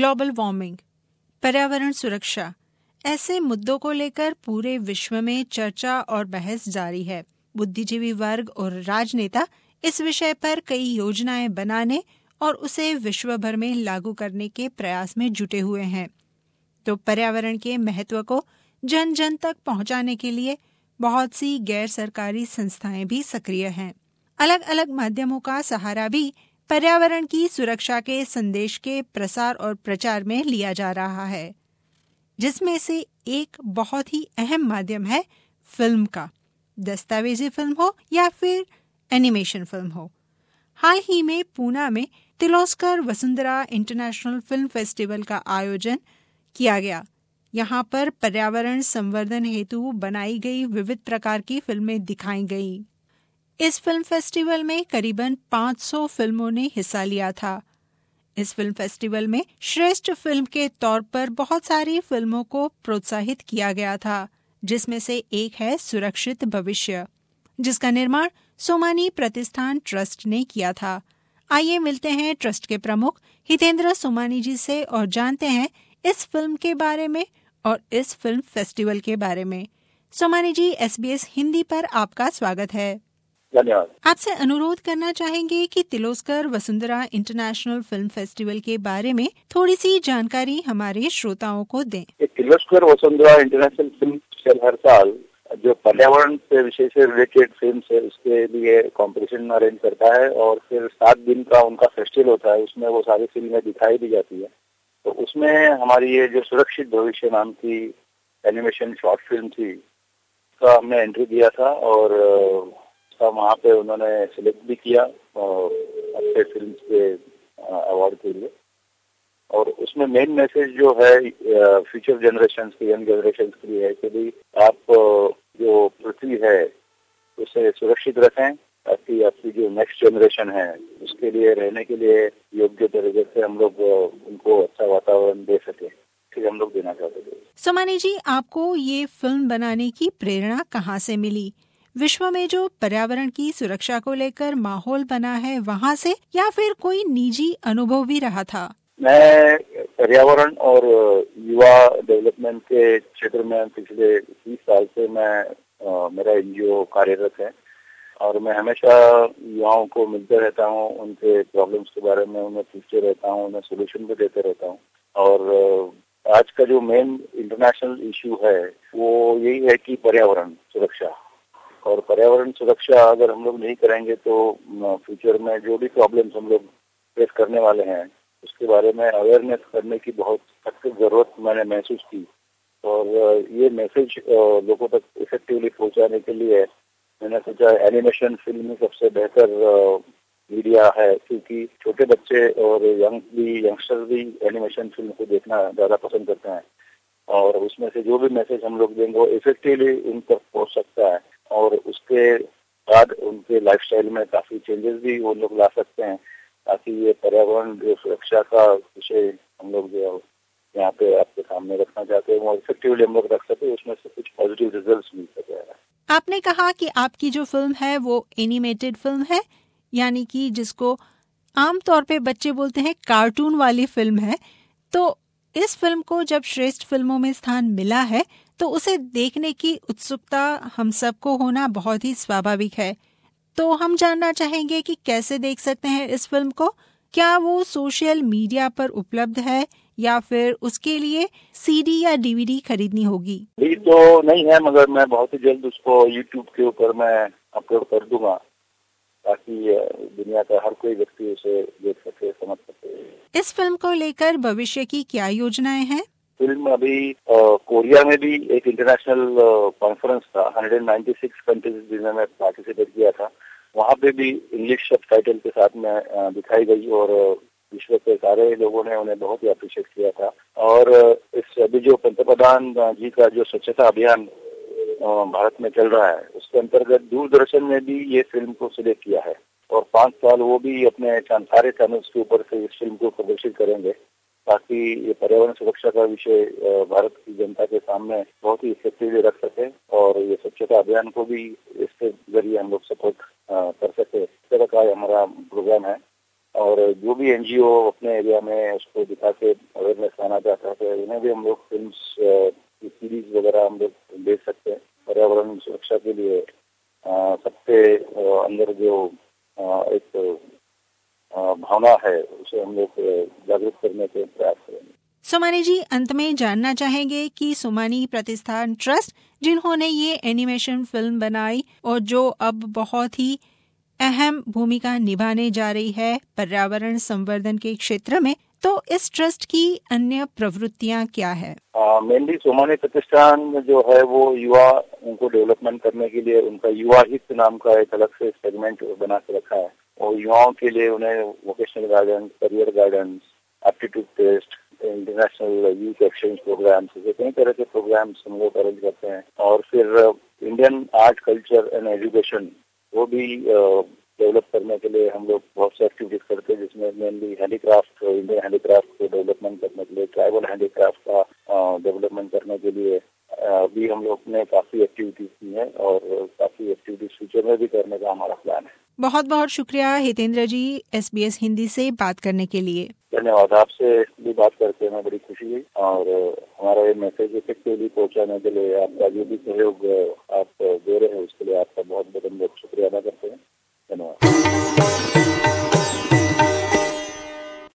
Global warming, पर्यावरण सुरक्षा, ऐसे मुद्दों को लेकर पूरे विश्व में चर्चा और बहस जारी है। बुद्धिजीवी वर्ग और राजनेता इस विषय पर कई योजनाएं बनाने और उसे विश्व भर में लागू करने के प्रयास में जुटे हुए हैं। तो पर्यावरण के महत्व को जन जन तक पहुंचाने के लिए बहुत सी गैर सरकारी संस्थाएं भी सक्रिय हैं। अलग अलग माध्यमों का सहारा भी पर्यावरण की सुरक्षा के संदेश के प्रसार और प्रचार में लिया जा रहा है, जिसमें से एक बहुत ही अहम माध्यम है फिल्म का। दस्तावेजी फिल्म हो या फिर एनिमेशन फिल्म हो। हाल ही में पूना में Tiloskar Vasundhara international film festival का आयोजन किया गया। यहाँ पर पर्यावरण संवर्धन हेतु बनाई गई विविध प्रकार की फिल्में दिखाई गईं। इस फिल्म फेस्टिवल में करीबन 500 फिल्मों ने हिस्सा लिया था। इस फिल्म फेस्टिवल में श्रेष्ठ फिल्म के तौर पर बहुत सारी फिल्मों को प्रोत्साहित किया गया था, जिसमें से एक है सुरक्षित भविष्य, जिसका निर्माण सोमानी प्रतिष्ठान ट्रस्ट ने किया था। आइए मिलते हैं ट्रस्ट के प्रमुख हितेंद्र सोमानी जी से और जानते हैं इस फिल्म के बारे में और इस फिल्म फेस्टिवल के बारे में। सोमानी जी, SBS हिंदी पर आपका स्वागत है। धन्यवाद। आपसे अनुरोध करना चाहेंगे कि Tiloskar Vasundhara international film festival के बारे में थोड़ी सी जानकारी हमारे श्रोताओं को दें। Tiloskar Vasundhara international film festival हर साल जो पर्यावरण से विषय से रिलेटेड फिल्म है उसके लिए कॉम्पिटिशन अरेंज करता है और फिर 7 दिन का उनका फेस्टिवल होता है। उसमें वो सारी फिल्में दिखाई दी जाती है। तो उसमें हमारी ये जो सुरक्षित भविष्य नाम की एनिमेशन शॉर्ट फिल्म थी, उसका हमने एंट्री दिया था और वहाँ पे उन्होंने सिलेक्ट भी किया अच्छे फिल्म के अवार्ड के लिए। और उसमें मेन मैसेज जो है फ्यूचर जनरेशन की, यंग जनरेशन के लिए है कि भाई आप जो पृथ्वी है उसे सुरक्षित रखें ताकि आपकी जो नेक्स्ट जनरेशन है उसके लिए रहने के लिए योग्य तरीके से हम लोग उनको अच्छा वातावरण दे सके, फिर हम लोग देना चाहते थे। सोमानी जी, आपको ये फिल्म बनाने की प्रेरणा कहाँ से मिली? विश्व में जो पर्यावरण की सुरक्षा को लेकर माहौल बना है वहाँ से, या फिर कोई निजी अनुभव भी रहा था? मैं पर्यावरण और युवा डेवलपमेंट के क्षेत्र में पिछले 30 साल से मेरा NGO कार्यरत है और मैं हमेशा युवाओं को मिलते रहता हूँ, उनके प्रॉब्लम्स के बारे में उन्हें पूछते रहता हूँ, उन्हें सोल्यूशन भी देते रहता हूँ। और आज का जो मेन इंटरनेशनल इश्यू है वो यही है कि पर्यावरण सुरक्षा। और पर्यावरण सुरक्षा अगर हम लोग नहीं करेंगे तो फ्यूचर में जो भी प्रॉब्लम्स हम लोग फेस करने वाले हैं उसके बारे में अवेयरनेस करने की बहुत सख्त जरूरत मैंने महसूस की। और ये मैसेज लोगों तक इफेक्टिवली पहुंचाने के लिए मैंने सोचा एनिमेशन फिल्म में सबसे बेहतर मीडिया है, क्योंकि छोटे बच्चे और यंगस्टर भी एनिमेशन फिल्म को देखना ज्यादा पसंद करते हैं और उसमें से जो भी मैसेज हम लोग देंगे वो इफेक्टिवली उन तक पहुंच सकता है और उसके बाद उनके लाइफस्टाइल में काफी चेंजेस भी वो लोग ला सकते हैं, ताकि ये पर्यावरण जो सुरक्षा का विषय हम लोग जो यहाँ पे आपके सामने रखना चाहते हैं वो इफेक्टिवली हम लोग रख सके, उसमें से कुछ पॉजिटिव रिजल्ट्स मिल सके। आपने कहा कि आपकी जो फिल्म है वो एनिमेटेड फिल्म है, यानी कि जिसको आमतौर पे बच्चे बोलते हैं कार्टून वाली फिल्म है। तो इस फिल्म को जब श्रेष्ठ फिल्मों में स्थान मिला है तो उसे देखने की उत्सुकता हम सबको होना बहुत ही स्वाभाविक है। तो हम जानना चाहेंगे कि कैसे देख सकते हैं इस फिल्म को? क्या वो सोशल मीडिया पर उपलब्ध है या फिर उसके लिए CD या DVD खरीदनी होगी? अभी तो नहीं है, मगर मैं बहुत ही जल्द उसको YouTube के ऊपर मैं अपलोड कर दूंगा ताकि दुनिया का हर कोई व्यक्ति उसे देख सके, समझ सके। इस फिल्म को लेकर भविष्य की क्या योजनाएं हैं? फिल्म अभी कोरिया में भी एक इंटरनेशनल कॉन्फ्रेंस था, 196 कंट्रीज जिसमें मैं पार्टिसिपेट किया था, वहाँ पे भी इंग्लिश सबटाइटल के साथ में दिखाई गई और विश्व के सारे लोगों ने उन्हें बहुत ही अप्रिशिएट किया था। और इस अभी जो पंतप्रधान जी का जो स्वच्छता अभियान भारत में चल रहा है उसके अंतर्गत दूरदर्शन ने भी ये फिल्म को सिलेक्ट किया है और 5 साल वो भी अपने सारे चैनल्स के ऊपर से इस फिल्म को प्रदर्शित करेंगे ताकि ये पर्यावरण सुरक्षा का विषय भारत की जनता के सामने बहुत ही इफेक्टिवली रख सके और ये स्वच्छता अभियान को भी इसके जरिए हम लोग सपोर्ट कर सके। इस तरह का हमारा प्रोग्राम है और जो भी एनजीओ अपने एरिया में उसको दिखा के अवेयरनेस लाना चाहता है उन्हें भी हम लोग फिल्म्स की सीरीज वगैरह हम लोग देख सकते हैं। पर्यावरण सुरक्षा के लिए सबसे अंदर जो एक भावना है उसे हम लोग जागरूक करने के प्रयास करेंगे। सोमानी जी, अंत में जानना चाहेंगे कि सोमानी प्रतिष्ठान ट्रस्ट जिन्होंने ये एनिमेशन फिल्म बनाई और जो अब बहुत ही अहम भूमिका निभाने जा रही है पर्यावरण संवर्धन के क्षेत्र में, तो इस ट्रस्ट की अन्य प्रवृत्तियां क्या है? मेनली सोमानी प्रतिष्ठान जो है वो युवा उनको डेवलपमेंट करने के लिए उनका युवा हित नाम का एक अलग से सेगमेंट बना के रखा है और युवाओं के लिए उन्हें vocational guidance, career guidance, aptitude test, international youth exchange programs, ऐसे कई तरह के प्रोग्राम्स हम लोग अरेंज करते हैं। और फिर Indian art culture and education वो भी डेवलप करने के लिए हम लोग बहुत से एक्टिविटीज करते हैं, जिसमें मेनली हैंडीक्राफ्ट, इंडियन हैंडीक्राफ्ट को डेवलपमेंट करने के लिए, ट्राइबल हैंडीक्राफ्ट का डेवलपमेंट करने के लिए भी हम लोग ने काफी एक्टिविटीज की हैं और काफी एक्टिविटीज फ्यूचर में भी करने का हमारा प्लान है। बहुत बहुत शुक्रिया हितेंद्र जी, SBS हिंदी से बात करने के लिए। धन्यवाद। आपसे भी बात करके हमें बड़ी खुशी हुई और हमारा ये मैसेज इफेक्टिवली पहुंचाने के लिए आपका जो भी सहयोग